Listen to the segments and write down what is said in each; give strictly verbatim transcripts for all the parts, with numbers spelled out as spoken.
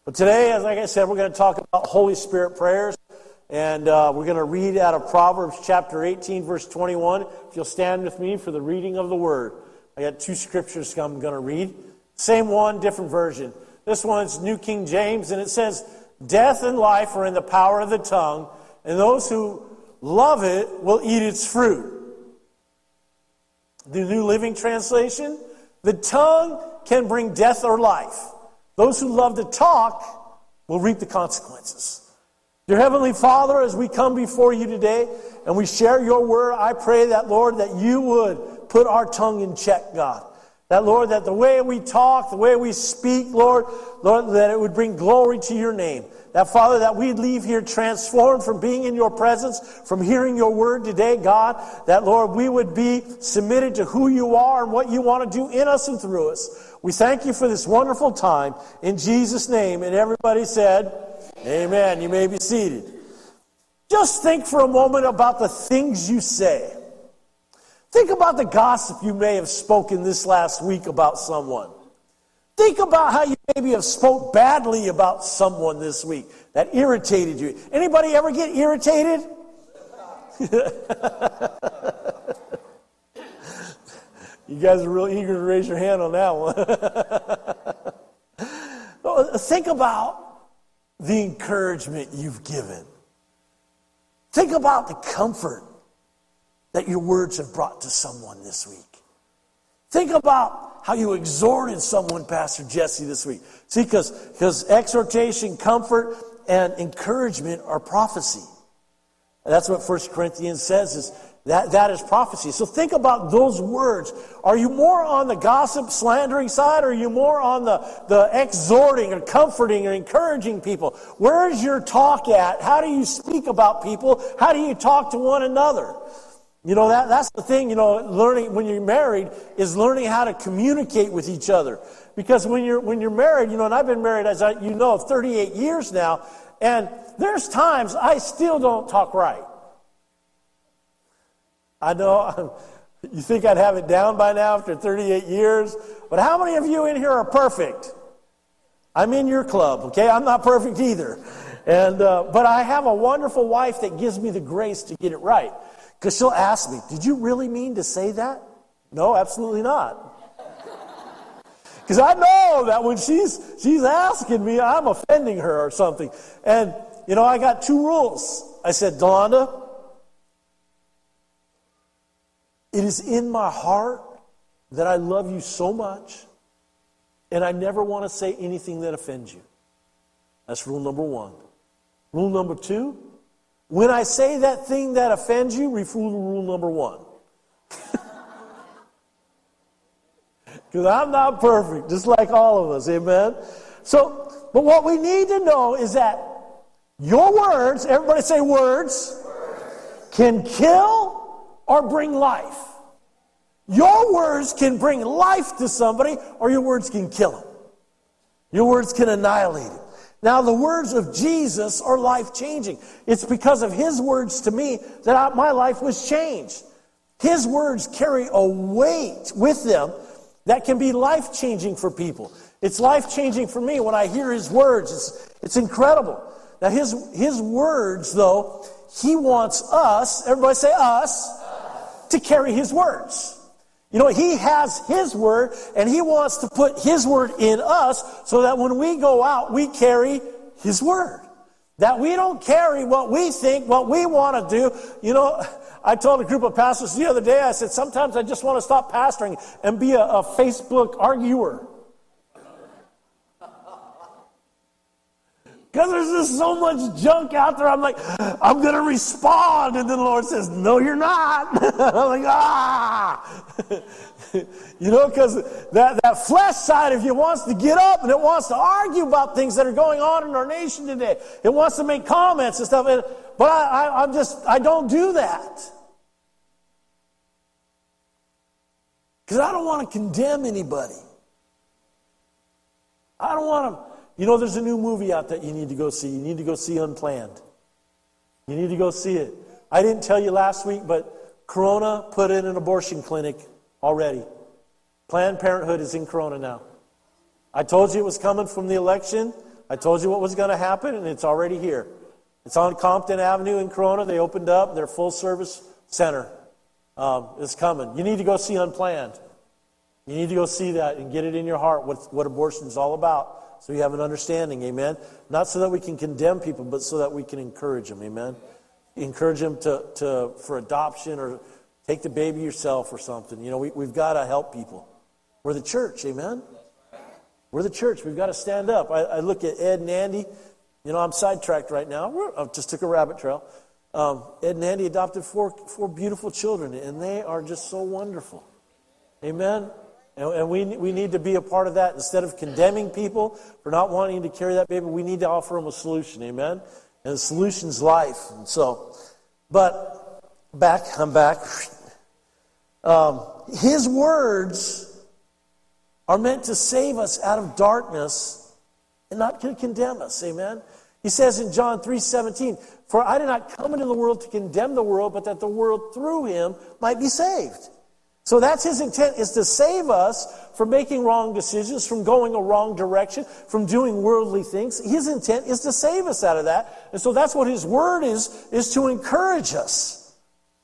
But today, as like I said, we're going to talk about Holy Spirit prayers. And uh, we're going to read out of Proverbs chapter eighteen, verse twenty-one. If you'll stand with me for the reading of the Word. I got two scriptures I'm going to read. Same one, different version. This one's New King James, and it says, "Death and life are in the power of the tongue, and those who love it will eat its fruit." The New Living Translation, "The tongue can bring death or life. Those who love to talk will reap the consequences." Dear Heavenly Father, as we come before you today and we share your word, I pray that, Lord, that you would put our tongue in check, God. That, Lord, that the way we talk, the way we speak, Lord, Lord, that it would bring glory to your name. That, Father, that we'd leave here transformed from being in your presence, from hearing your word today, God. That, Lord, we would be submitted to who you are and what you want to do in us and through us. We thank you for this wonderful time. In Jesus' name. And everybody said, amen. You may be seated. Just think for a moment about the things you say. Think about the gossip you may have spoken this last week about someone. Think about how you maybe have spoke badly about someone this week that irritated you. Anybody ever get irritated? You guys are real eager to raise your hand on that one. Think about the encouragement you've given. Think about the comfort that your words have brought to someone this week. Think about how you exhorted someone, Pastor Jesse, this week. See, because because exhortation, comfort, and encouragement are prophecy. And that's what First Corinthians says, is that, that is prophecy. So think about those words. Are you more on the gossip, slandering side, or are you more on the, the exhorting or comforting or encouraging people? Where is your talk at? How do you speak about people? How do you talk to one another? You know, that that's the thing, you know, learning when you're married is learning how to communicate with each other. Because when you're when you're married, you know, and I've been married, as I, you know, thirty-eight years now, and there's times I still don't talk right. I know you think I'd have it down by now after thirty-eight years, but how many of you in here are perfect? I'm in your club, okay? I'm not perfect either. And uh, but I have a wonderful wife that gives me the grace to get it right. Because she'll ask me, did you really mean to say that? No, absolutely not. Because I know that when she's she's asking me, I'm offending her or something. And, you know, I got two rules. I said, Delonda, it is in my heart that I love you so much, and I never want to say anything that offends you. That's rule number one. Rule number two, when I say that thing that offends you, refer to rule number one. Because I'm not perfect, just like all of us, amen? So, but what we need to know is that your words, everybody say words, words. Can kill or bring life. Your words can bring life to somebody, or your words can kill them. Your words can annihilate it. Now, the words of Jesus are life-changing. It's because of his words to me that I, my life was changed. His words carry a weight with them that can be life-changing for people. It's life-changing for me when I hear his words. It's, it's incredible. Now, his, his words, though, he wants us, everybody say us, to carry his words. You know, he has his word, and he wants to put his word in us so that when we go out, we carry his word. That we don't carry what we think, what we want to do. You know, I told a group of pastors the other day, I said, sometimes I just want to stop pastoring and be a, a Facebook arguer. Because there's just so much junk out there. I'm like, I'm going to respond. And then the Lord says, no, you're not. I'm like, ah. You know, because that, that flesh side of you wants to get up and it wants to argue about things that are going on in our nation today. It wants to make comments and stuff. And, but I, I, I'm just, I don't do that. Because I don't want to condemn anybody. I don't want to. You know, there's a new movie out that you need to go see. You need to go see Unplanned. You need to go see it. I didn't tell you last week, but Corona put in an abortion clinic already. Planned Parenthood is in Corona now. I told you it was coming from the election. I told you what was going to happen, and it's already here. It's on Compton Avenue in Corona. They opened up their full-service center. Um, it's coming. You need to go see Unplanned. You need to go see that and get it in your heart what, what abortion is all about, so you have an understanding, amen? Not so that we can condemn people, but so that we can encourage them, amen? Encourage them to, to for adoption or take the baby yourself or something. You know, we, we've got to help people. We're the church, amen? We're the church. We've got to stand up. I, I look at Ed and Andy. You know, I'm sidetracked right now. We're, I just took a rabbit trail. Um, Ed and Andy adopted four, four beautiful children, and they are just so wonderful. Amen? And, and we, we need to be a part of that. Instead of condemning people for not wanting to carry that baby, we need to offer them a solution. Amen? And the solution's life. And so, but back, I'm back. Um, his words are meant to save us out of darkness and not to condemn us. Amen? He says in John three seventeen, "For I did not come into the world to condemn the world, but that the world through him might be saved." So that's his intent, is to save us from making wrong decisions, from going a wrong direction, from doing worldly things. His intent is to save us out of that. And so that's what his word is, is to encourage us.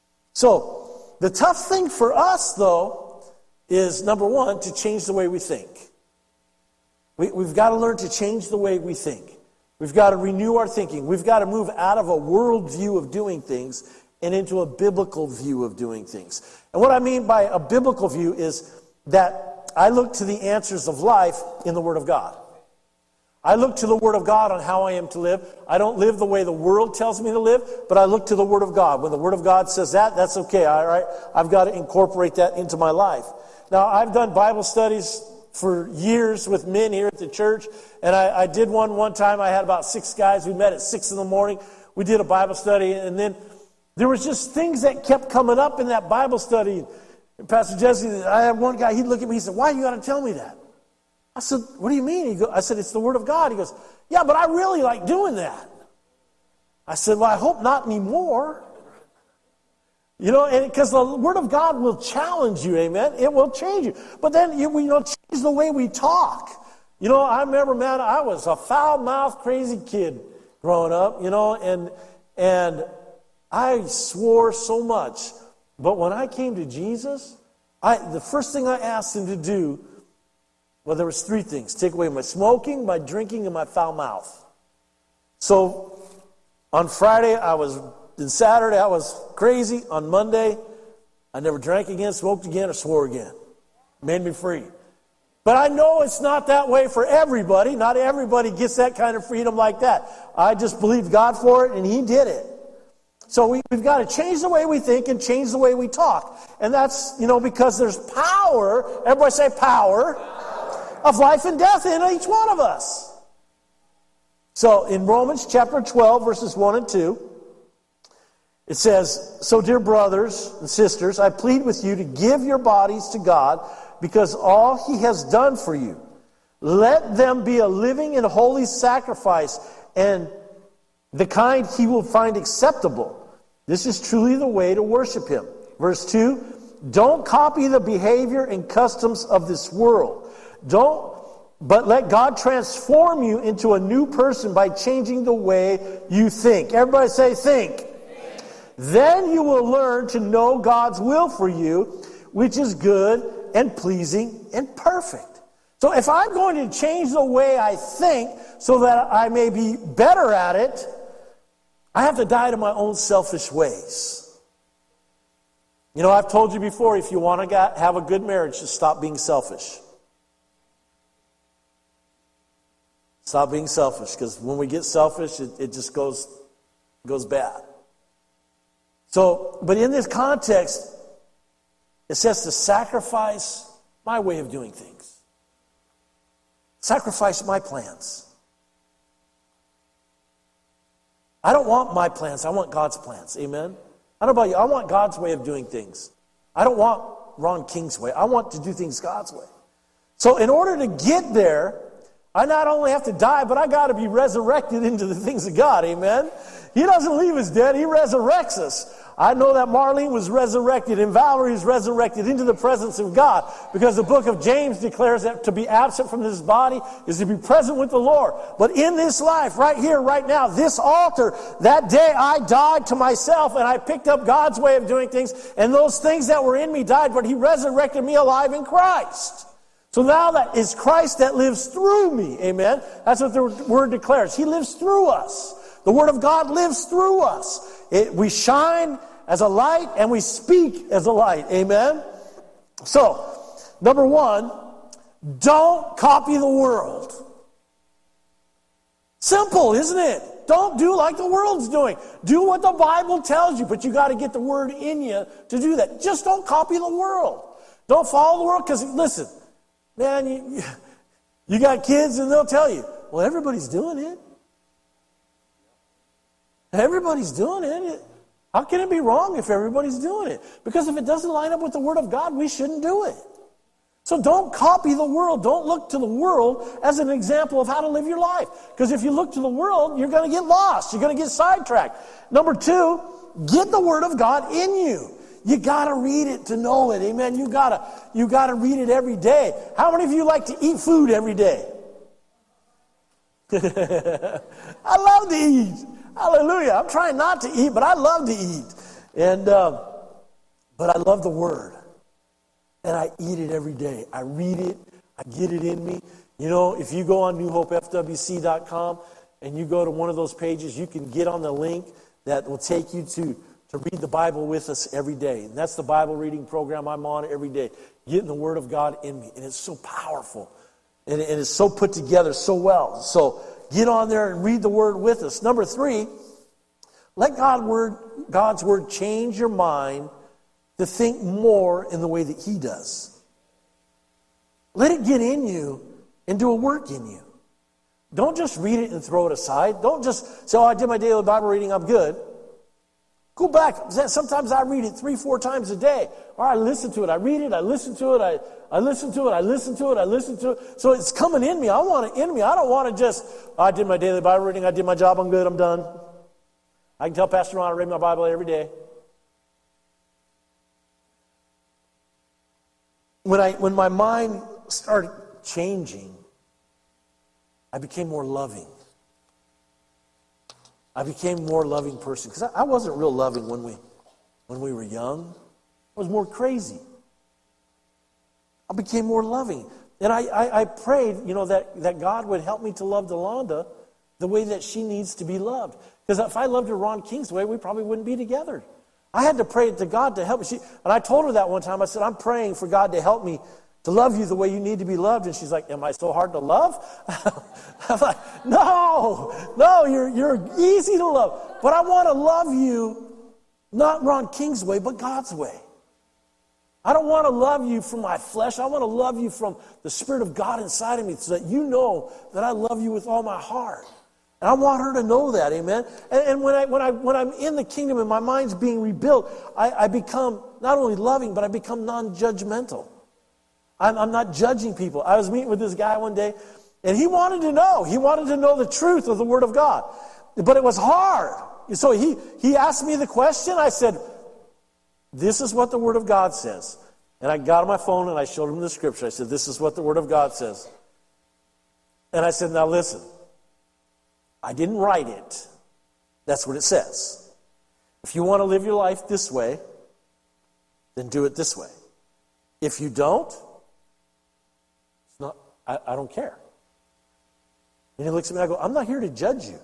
So the tough thing for us, though, is, number one, to change the way we think. We, we've got to learn to change the way we think. We've got to renew our thinking. We've got to move out of a world view of doing things and into a biblical view of doing things. And what I mean by a biblical view is that I look to the answers of life in the Word of God. I look to the Word of God on how I am to live. I don't live the way the world tells me to live, but I look to the Word of God. When the Word of God says that, that's okay. All right, I've got to incorporate that into my life. Now, I've done Bible studies for years with men here at the church, and I, I did one one time. I had about six guys. We met at six in the morning. We did a Bible study, and then there was just things that kept coming up in that Bible study. And Pastor Jesse, I had one guy, he'd look at me, he said, "Why you got to tell me that?" I said, "What do you mean?" He go, I said, "It's the Word of God." He goes, "Yeah, but I really like doing that." I said, "Well, I hope not anymore." You know, and because the Word of God will challenge you, amen? It will change you. But then, you, you know, change the way we talk. You know, I remember, man, I was a foul-mouthed, crazy kid growing up, you know, and and I swore so much. But when I came to Jesus, I the first thing I asked him to do, well, there was three things. Take away my smoking, my drinking, and my foul mouth. So on Friday, I was, and Saturday, I was crazy. On Monday, I never drank again, smoked again, or swore again. Made me free. But I know it's not that way for everybody. Not everybody gets that kind of freedom like that. I just believed God for it, and he did it. So we, we've got to change the way we think and change the way we talk. And that's, you know, because there's power, everybody say power, power, of life and death in each one of us. So in Romans chapter twelve, verses one and two, it says, "So dear brothers and sisters, I plead with you to give your bodies to God because all he has done for you. Let them be a living and holy sacrifice, and the kind he will find acceptable. This is truly the way to worship him." Verse two, "Don't copy the behavior and customs of this world. Don't, but let God transform you into a new person by changing the way you think." Everybody say think. Think. "Then you will learn to know God's will for you, which is good and pleasing and perfect." So if I'm going to change the way I think so that I may be better at it, I have to die to my own selfish ways. You know, I've told you before, if you want to have a good marriage, just stop being selfish. Stop being selfish, because when we get selfish, it, it just goes, goes bad. So, but in this context, it says to sacrifice my way of doing things. Sacrifice my plans. I don't want my plans. I want God's plans. Amen? I don't know about you. I want God's way of doing things. I don't want Ron King's way. I want to do things God's way. So in order to get there, I not only have to die, but I got to be resurrected into the things of God. Amen? He doesn't leave us dead. He resurrects us. I know that Marlene was resurrected and Valerie is resurrected into the presence of God, because the book of James declares that to be absent from this body is to be present with the Lord. But in this life, right here, right now, this altar, that day I died to myself and I picked up God's way of doing things, and those things that were in me died, but he resurrected me alive in Christ. So now that is Christ that lives through me. Amen. That's what the word declares. He lives through us. The word of God lives through us. It, we shine as a light and we speak as a light. Amen. So, number one, don't copy the world. Simple, isn't it? Don't do like the world's doing. Do what the Bible tells you, but you got to get the word in you to do that. Just don't copy the world. Don't follow the world, because listen, man, you, you got kids and they'll tell you, well, everybody's doing it. Everybody's doing it. How can it be wrong if everybody's doing it? Because if it doesn't line up with the Word of God, we shouldn't do it. So don't copy the world. Don't look to the world as an example of how to live your life. Because if you look to the world, you're going to get lost. You're going to get sidetracked. Number two, get the Word of God in you. You got to read it to know it. Amen. You got to you got to read it every day. How many of you like to eat food every day? I love to eat. Hallelujah. I'm trying not to eat, but I love to eat. And um, but I love the Word. And I eat it every day. I read it. I get it in me. You know, if you go on new hope f w c dot com and you go to one of those pages, you can get on the link that will take you to, to read the Bible with us every day. And that's the Bible reading program I'm on every day. Getting the Word of God in me. And it's so powerful. And, and it's so put together so well. So get on there and read the Word with us. Number three, let God word, God's Word change your mind to think more in the way that He does. Let it get in you and do a work in you. Don't just read it and throw it aside. Don't just say, oh, I did my daily Bible reading, I'm good. Go back. Sometimes I read it three, four times a day. Or I listen to it. I read it. I listen to it. I, I listen to it. I listen to it. I listen to it. So it's coming in me. I want it in me. I don't want to just, oh, I did my daily Bible reading. I did my job. I'm good. I'm done. I can tell Pastor Ron I read my Bible every day. When I when my mind started changing, I became more loving. I became a more loving person. Because I, I wasn't real loving when we when we were young. I was more crazy. I became more loving. And I, I, I prayed, you know, that, that God would help me to love Delonda the way that she needs to be loved. Because if I loved her Ron King's way, we probably wouldn't be together. I had to pray to God to help me. She, and I told her that one time. I said, I'm praying for God to help me to love you the way you need to be loved. And she's like, am I so hard to love? I'm like, no, no, you're, you're easy to love. But I want to love you, not Ron King's way, but God's way. I don't want to love you from my flesh. I want to love you from the Spirit of God inside of me so that you know that I love you with all my heart. And I want her to know that, amen. And, and when I when I when I'm in the kingdom and my mind's being rebuilt, I, I become not only loving, but I become non-judgmental. I'm, I'm not judging people. I was meeting with this guy one day, and he wanted to know. He wanted to know the truth of the Word of God, but it was hard. So he he asked me the question. I said, "This is what the Word of God says." And I got on my phone and I showed him the scripture. I said, "This is what the Word of God says." And I said, "Now listen. I didn't write it. That's what it says. If you want to live your life this way, then do it this way. If you don't, it's not. I, I don't care." And he looks at me and I go, "I'm not here to judge you.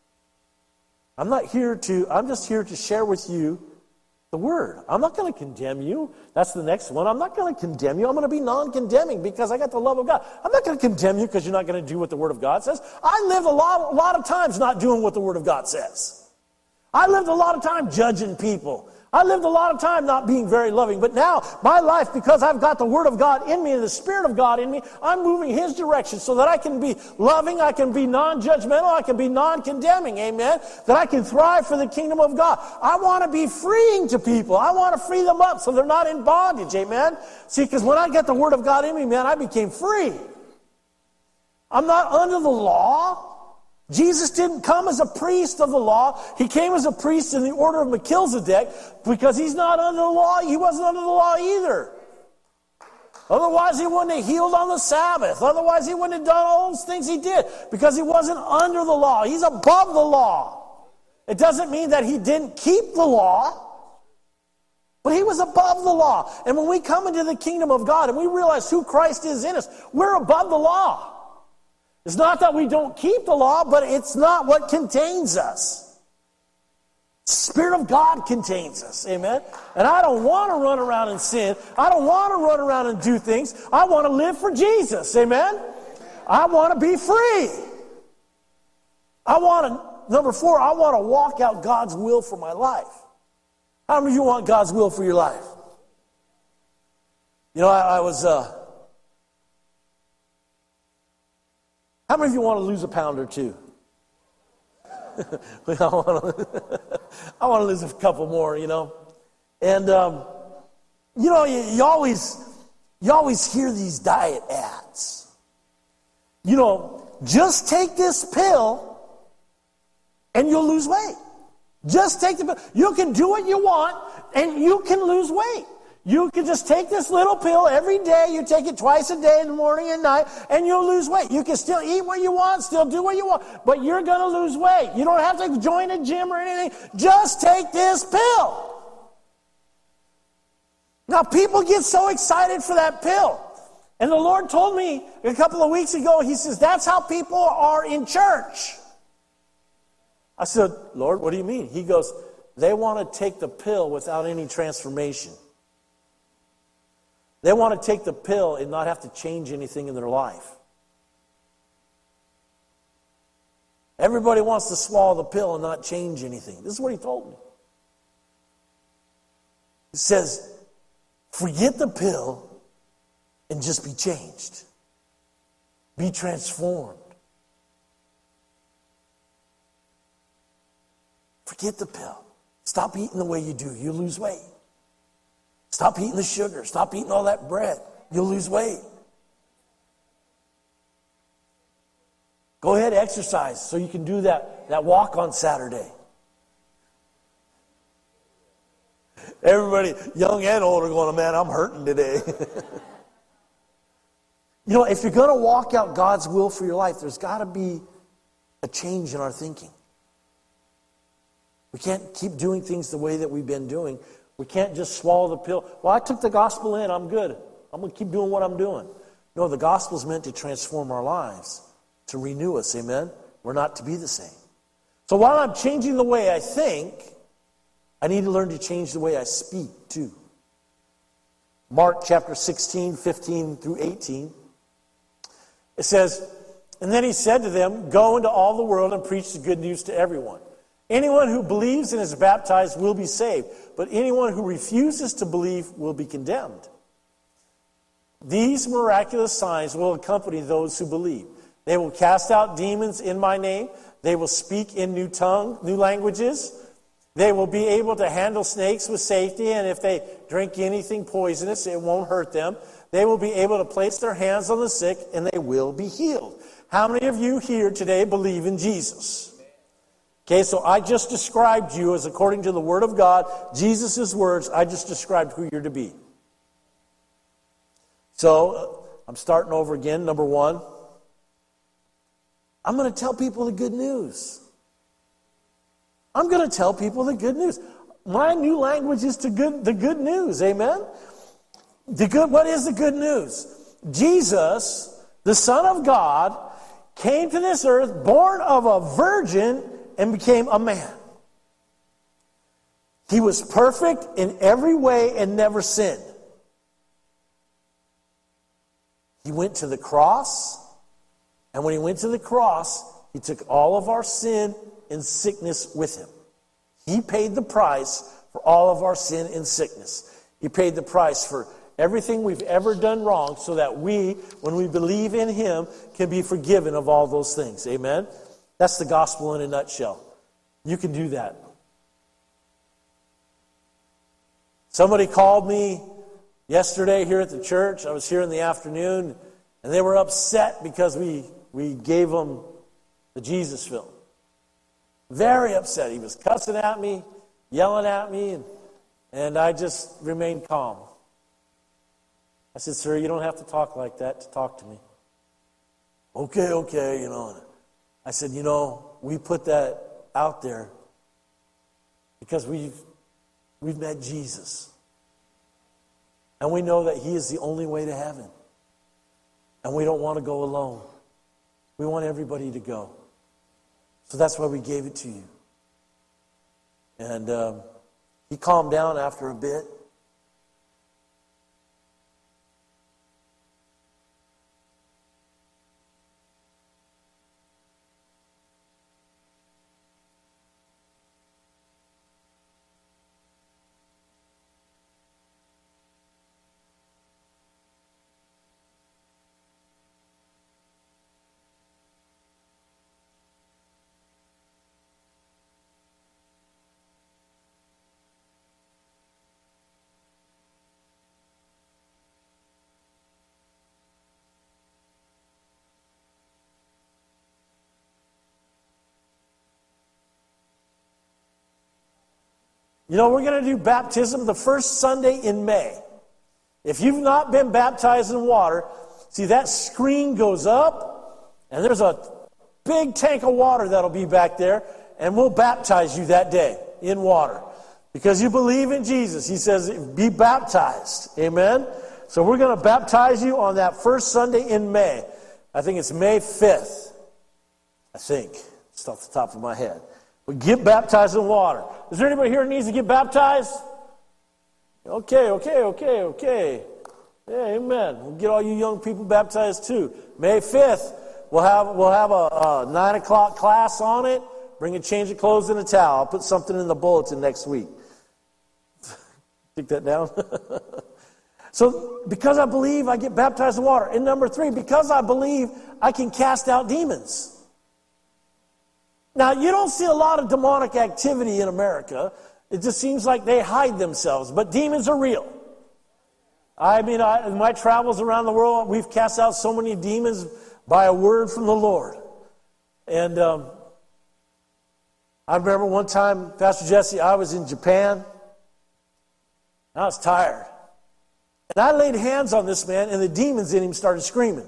I'm not here to, I'm just here to share with you the Word. I'm not going to condemn you." That's the next one. I'm not going to condemn you. I'm going to be non-condemning because I got the love of God. I'm not going to condemn you because you're not going to do what the Word of God says. I lived a lot, a lot of times not doing what the Word of God says. I lived a lot of time judging people. I lived a lot of time not being very loving. But now, my life, because I've got the Word of God in me and the Spirit of God in me, I'm moving His direction so that I can be loving, I can be non-judgmental, I can be non-condemning, amen? That I can thrive for the kingdom of God. I want to be freeing to people. I want to free them up so they're not in bondage, amen? See, because when I get the Word of God in me, man, I became free. I'm not under the law. Jesus didn't come as a priest of the law. He came as a priest in the order of Melchizedek because he's not under the law. He wasn't under the law either. Otherwise, he wouldn't have healed on the Sabbath. Otherwise, he wouldn't have done all those things he did because he wasn't under the law. He's above the law. It doesn't mean that he didn't keep the law, but he was above the law. And when we come into the kingdom of God and we realize who Christ is in us, we're above the law. It's not that we don't keep the law, but it's not what contains us. The Spirit of God contains us. Amen? And I don't want to run around and sin. I don't want to run around and do things. I want to live for Jesus. Amen? I want to be free. I want to, number four, I want to walk out God's will for my life. How many of you want God's will for your life? You know, I, I was... Uh, How many of you want to lose a pound or two? I, want to, I want to lose a couple more, you know. And, um, you know, you, you always you always hear these diet ads. You know, just take this pill and you'll lose weight. Just take the pill. You can do what you want and you can lose weight. You can just take this little pill every day. You take it twice a day in the morning and night, and you'll lose weight. You can still eat what you want, still do what you want, but you're going to lose weight. You don't have to join a gym or anything. Just take this pill. Now, people get so excited for that pill. And the Lord told me a couple of weeks ago, He says, that's how people are in church. I said, Lord, what do you mean? He goes, they want to take the pill without any transformation. They want to take the pill and not have to change anything in their life. Everybody wants to swallow the pill and not change anything. This is what he told me. He says, forget the pill and just be changed. Be transformed. Forget the pill. Stop eating the way you do. You lose weight. Stop eating the sugar. Stop eating all that bread. You'll lose weight. Go ahead, exercise so you can do that, that walk on Saturday. Everybody, young and old, are going, man, I'm hurting today. You know, if you're going to walk out God's will for your life, there's got to be a change in our thinking. We can't keep doing things the way that we've been doing. We can't just swallow the pill. Well, I took the gospel in. I'm good. I'm going to keep doing what I'm doing. No, the gospel is meant to transform our lives, to renew us. Amen? We're not to be the same. So while I'm changing the way I think, I need to learn to change the way I speak too. Mark chapter sixteen, fifteen through eighteen. It says, and then he said to them, go into all the world and preach the good news to everyone. Anyone who believes and is baptized will be saved, but anyone who refuses to believe will be condemned. These miraculous signs will accompany those who believe. They will cast out demons in my name. They will speak in new tongue, new languages. They will be able to handle snakes with safety, and if they drink anything poisonous, it won't hurt them. They will be able to place their hands on the sick, and they will be healed. How many of you here today believe in Jesus? Okay, so I just described you as according to the Word of God, Jesus' words, I just described who you're to be. So, I'm starting over again. Number one, I'm going to tell people the good news. I'm going to tell people the good news. My new language is to good, the good news, amen? The good. What is the good news? Jesus, the Son of God, came to this earth, born of a virgin, and became a man. He was perfect in every way and never sinned. He went to the cross, and when he went to the cross, he took all of our sin and sickness with him. He paid the price for all of our sin and sickness. He paid the price for everything we've ever done wrong so that we, when we believe in him, can be forgiven of all those things. Amen? That's the gospel in a nutshell. You can do that. Somebody called me yesterday here at the church. I was here in the afternoon, and they were upset because we, we gave them the Jesus film. Very upset. He was cussing at me, yelling at me, and, and I just remained calm. I said, sir, you don't have to talk like that to talk to me. Okay, okay, you know. I said, you know, we put that out there because we've we've met Jesus. And we know that he is the only way to heaven. And we don't want to go alone. We want everybody to go. So that's why we gave it to you. And um, he calmed down after a bit. You know, we're going to do baptism the first Sunday in May. If you've not been baptized in water, see that screen goes up, and there's a big tank of water that'll be back there, and we'll baptize you that day in water. Because you believe in Jesus. He says, be baptized. Amen? So we're going to baptize you on that first Sunday in May. I think it's May fifth. I think. It's off the top of my head. We get baptized in water. Is there anybody here who needs to get baptized? Okay, okay, okay, okay. Yeah, amen. We'll get all you young people baptized too. May fifth, we'll have we'll have a, a nine o'clock class on it. Bring a change of clothes and a towel. I'll put something in the bulletin next week. Take that down. So, because I believe, I get baptized in water. And number three, because I believe, I can cast out demons. Now, you don't see a lot of demonic activity in America. It just seems like they hide themselves. But demons are real. I mean, I, in my travels around the world, we've cast out so many demons by a word from the Lord. And um, I remember one time, Pastor Jesse, I was in Japan. I was tired. And I laid hands on this man, and the demons in him started screaming.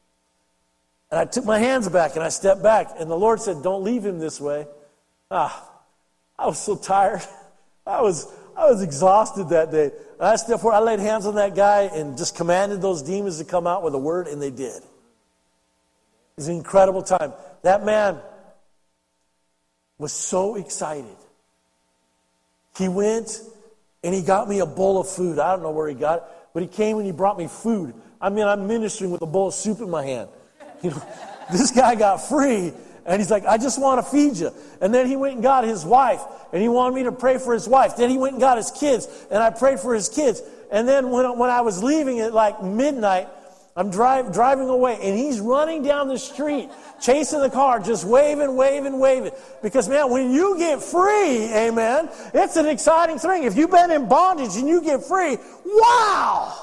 And I took my hands back and I stepped back. And the Lord said, don't leave him this way. Ah, I was so tired. I was I was exhausted that day. And I stepped forward, I laid hands on that guy and just commanded those demons to come out with a word, and they did. It was an incredible time. That man was so excited. He went and he got me a bowl of food. I don't know where he got it, but he came and he brought me food. I mean, I'm ministering with a bowl of soup in my hand. You know, this guy got free, and he's like, I just want to feed you. And then he went and got his wife, and he wanted me to pray for his wife. Then he went and got his kids, and I prayed for his kids. And then when, when I was leaving at like midnight, I'm drive, driving away, and he's running down the street, chasing the car, just waving, waving, waving. Because, man, when you get free, amen, it's an exciting thing. If you've been in bondage and you get free, wow!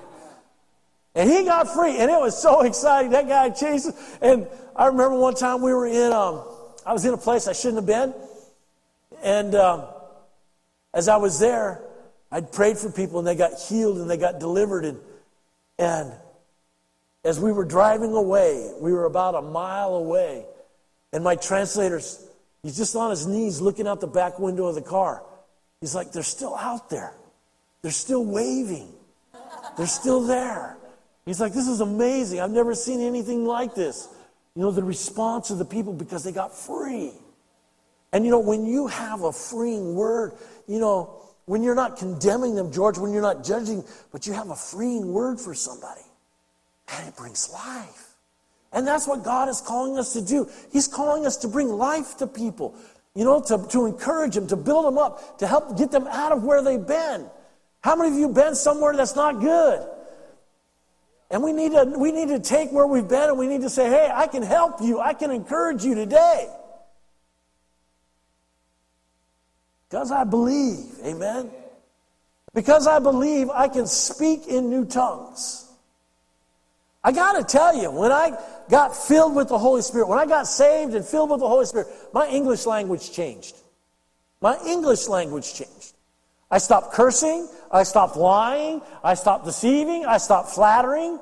And he got free, and it was so exciting. That guy chasing. And I remember one time we were in, um, I was in a place I shouldn't have been. And um, as I was there, I'd prayed for people, and they got healed, and they got delivered. And, and as we were driving away, we were about a mile away. And my translator, he's just on his knees looking out the back window of the car. He's like, they're still out there. They're still waving. They're still there. He's like, this is amazing. I've never seen anything like this. You know, the response of the people because they got free. And, you know, when you have a freeing word, you know, when you're not condemning them, George, when you're not judging, but you have a freeing word for somebody, man, it brings life. And that's what God is calling us to do. He's calling us to bring life to people, you know, to, to encourage them, to build them up, to help get them out of where they've been. How many of you been somewhere that's not good? And we need to we need to take where we've been, and we need to say, hey, I can help you. I can encourage you today. Because I believe, amen? Because I believe, I can speak in new tongues. I got to tell you, when I got filled with the Holy Spirit, when I got saved and filled with the Holy Spirit, my English language changed. My English language changed. I stopped cursing. I stopped lying. I stopped deceiving. I stopped flattering.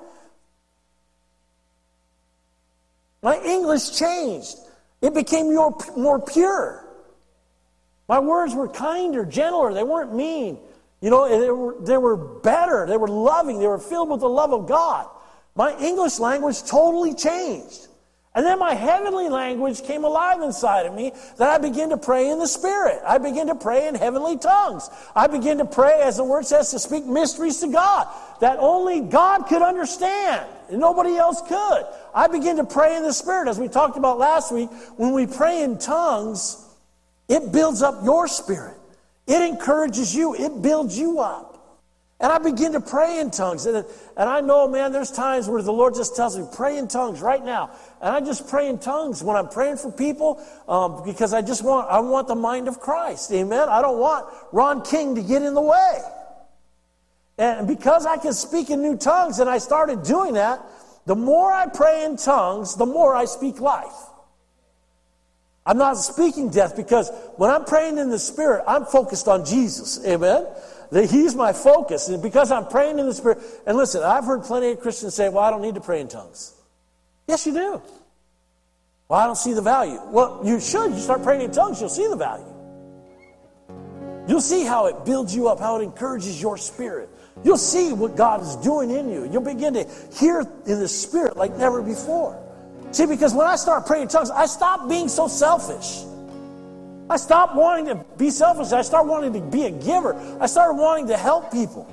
My English changed. It became more, more pure. My words were kinder, gentler. They weren't mean. You know, they were, they were better. They were loving. They were filled with the love of God. My English language totally changed. And then my heavenly language came alive inside of me, that I began to pray in the Spirit. I began to pray in heavenly tongues. I began to pray, as the Word says, to speak mysteries to God that only God could understand and nobody else could. I began to pray in the Spirit. As we talked about last week, when we pray in tongues, it builds up your spirit. It encourages you. It builds you up. And I begin to pray in tongues. And, and I know, man, there's times where the Lord just tells me, pray in tongues right now. And I just pray in tongues when I'm praying for people um, because I just want, I want the mind of Christ. Amen? I don't want Ron King to get in the way. And because I can speak in new tongues, and I started doing that, the more I pray in tongues, the more I speak life. I'm not speaking death, because when I'm praying in the Spirit, I'm focused on Jesus. Amen? He's my focus. And because I'm praying in the Spirit, and listen, I've heard plenty of Christians say, well, I don't need to pray in tongues. Yes, you do. Well, I don't see the value. Well, you should. You start praying in tongues, you'll see the value. You'll see how it builds you up, how it encourages your spirit. You'll see what God is doing in you. You'll begin to hear in the Spirit like never before. See, because when I start praying in tongues, I stop being so selfish. I stopped wanting to be selfish. I started wanting to be a giver. I started wanting to help people.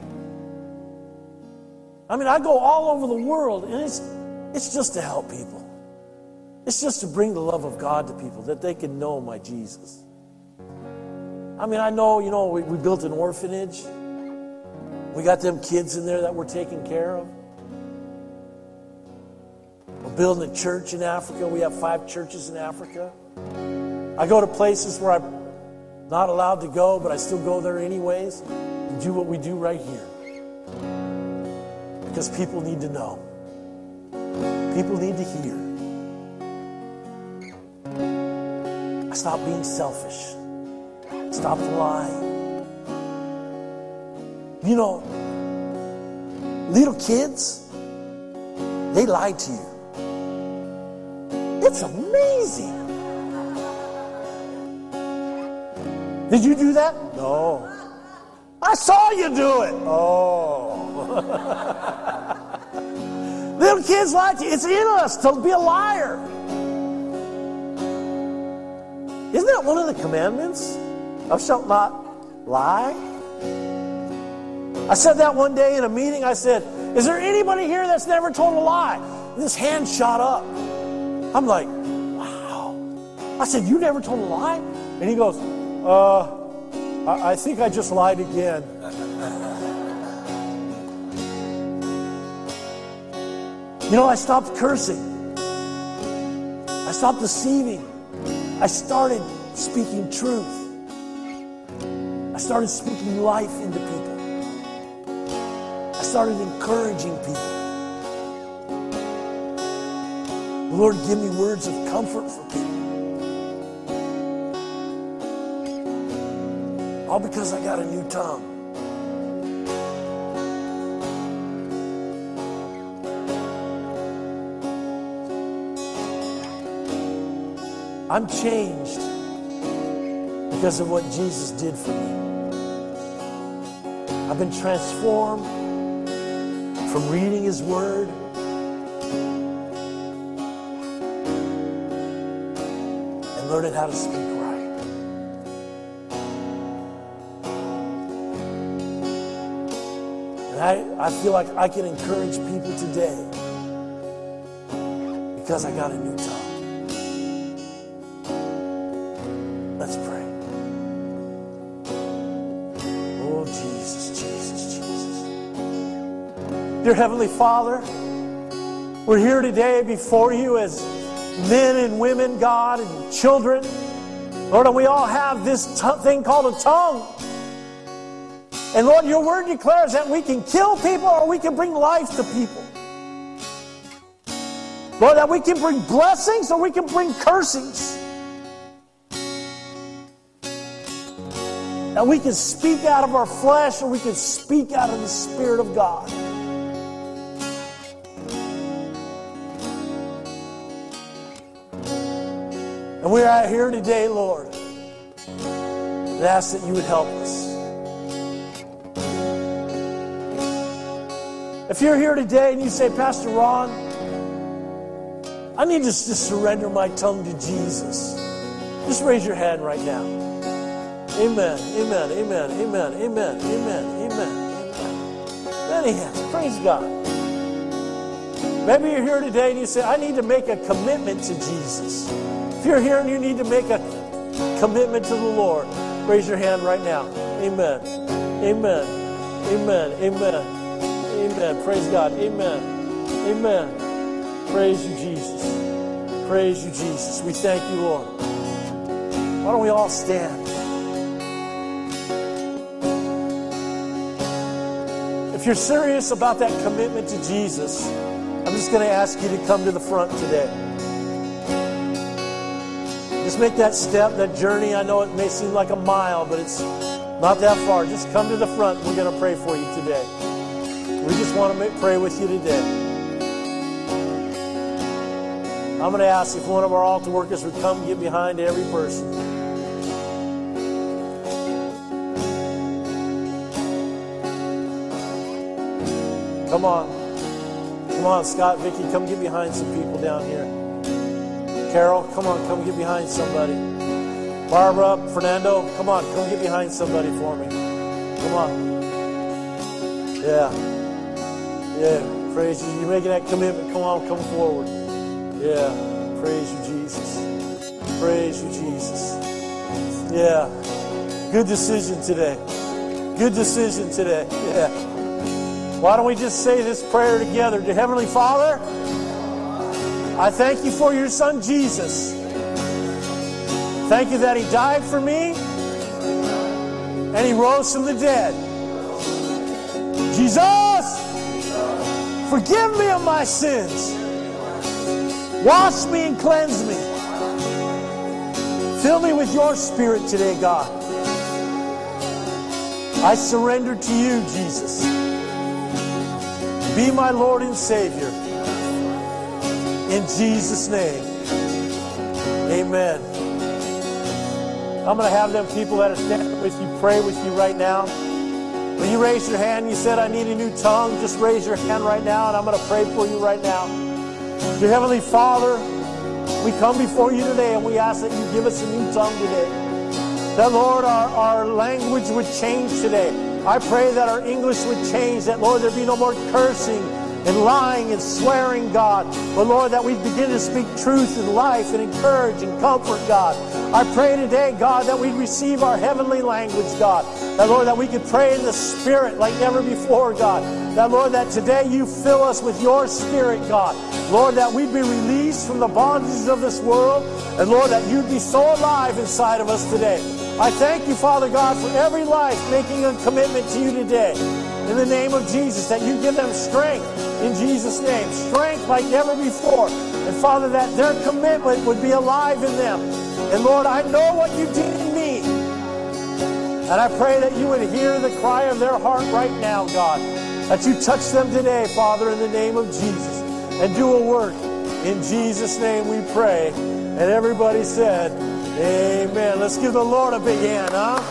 I mean, I go all over the world, and it's, it's just to help people. It's just to bring the love of God to people, that they can know my Jesus. I mean, I know, you know, we, we built an orphanage. We got them kids in there that we're taking care of. We're building a church in Africa. We have five churches in Africa. I go to places where I'm not allowed to go, but I still go there anyways and do what we do right here. Because people need to know. People need to hear. I stopped being selfish. I stopped lying. You know, little kids, they lie to you. It's amazing. Did you do that? No. I saw you do it. Oh. Little kids lie to you. It's in us to be a liar. Isn't that one of the commandments? Thou shalt not lie. I said that one day in a meeting. I said, is there anybody here that's never told a lie? And this hand shot up. I'm like, wow. I said, you never told a lie? And he goes, uh, I, I think I just lied again. You know, I stopped cursing. I stopped deceiving. I started speaking truth. I started speaking life into people. I started encouraging people. Lord, give me words of comfort for people. All because I got a new tongue. I'm changed because of what Jesus did for me. I've been transformed from reading His Word and learning how to speak right. And I, I feel like I can encourage people today because I got a new tongue. Let's pray. Oh, Jesus, Jesus, Jesus. Dear Heavenly Father, we're here today before you as men and women, God, and children. Lord, and we all have this t- thing called a tongue. And Lord, your word declares that we can kill people or we can bring life to people. Lord, that we can bring blessings or we can bring cursings. That we can speak out of our flesh or we can speak out of the Spirit of God. And we're out here today, Lord, and ask that you would help us. If you're here today and you say, Pastor Ron, I need to just surrender my tongue to Jesus, just raise your hand right now. Amen, amen, amen, amen, amen, amen, amen, amen. Many hands, praise God. Maybe you're here today and you say, I need to make a commitment to Jesus. If you're here and you need to make a commitment to the Lord, raise your hand right now. Amen. Amen. Amen. Amen. Amen. Praise God. Amen. Amen. Praise you, Jesus. Praise you, Jesus. We thank you, Lord. Why don't we all stand? If you're serious about that commitment to Jesus, I'm just going to ask you to come to the front today. Just make that step, that journey. I know it may seem like a mile, but it's not that far. Just come to the front. We're going to pray for you today. We just want to make, pray with you today. I'm going to ask if one of our altar workers would come get behind every person. Come on. Come on, Scott, Vicky, come get behind some people down here. Carol, come on, come get behind somebody. Barbara, Fernando, come on, come get behind somebody for me. Come on. Yeah. Yeah, praise you. You're making that commitment. Come on, come forward. Yeah, praise you, Jesus. Praise you, Jesus. Yeah. Good decision today. Good decision today. Yeah. Why don't we just say this prayer together? Dear Heavenly Father, I thank you for your Son, Jesus. Thank you that He died for me and He rose from the dead. Jesus, forgive me of my sins. Wash me and cleanse me. Fill me with your Spirit today, God. I surrender to you, Jesus. Be my Lord and Savior. In Jesus' name. Amen. I'm going to have them people that are standing with you pray with you right now. When you raise your hand, you said, I need a new tongue. Just raise your hand right now, and I'm going to pray for you right now. Dear Heavenly Father, we come before you today, and we ask that you give us a new tongue today. That, Lord, our, our language would change today. I pray that our English would change, that, Lord, there be no more cursing and lying and swearing, God. But, Lord, that we begin to speak truth and life and encourage and comfort, God. I pray today, God, that we receive our heavenly language, God. That, Lord, that we could pray in the Spirit like never before, God. That, Lord, that today you fill us with your Spirit, God. Lord, that we'd be released from the bondages of this world. And, Lord, that you'd be so alive inside of us today. I thank you, Father God, for every life making a commitment to you today. In the name of Jesus, that you give them strength in Jesus' name. Strength like never before. And, Father, that their commitment would be alive in them. And, Lord, I know what you did in me. And I pray that you would hear the cry of their heart right now, God. That you touch them today, Father, in the name of Jesus. And do a work. In Jesus' name we pray. And everybody said, amen. Let's give the Lord a big hand, huh?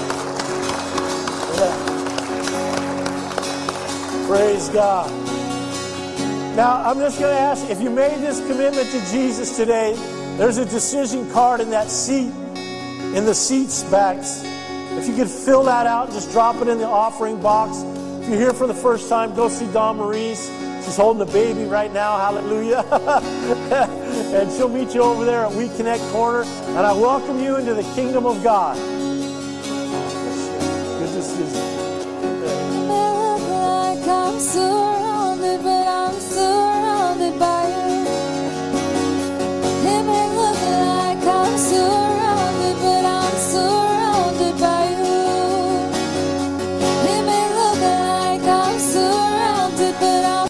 Yeah. Praise God. Now, I'm just going to ask, if you made this commitment to Jesus today, there's a decision card in that seat, in the seats backs. If you could fill that out, just drop it in the offering box. If you're here for the first time, go see Dawn Maurice. She's holding a baby right now. Hallelujah. And she'll meet you over there at We Connect Corner. And I welcome you into the kingdom of God. Good to see you.